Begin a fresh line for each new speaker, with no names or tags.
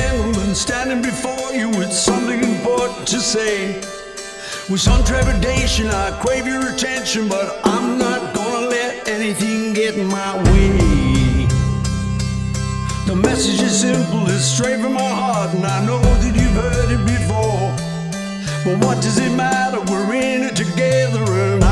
gentleman standing before you with something important to say. With some trepidation I crave your attention, but I'm not gonna let anything get in my way. The message is simple, it's straight from my heart, and I know that you've heard it before. But what does it matter, we're in it together, and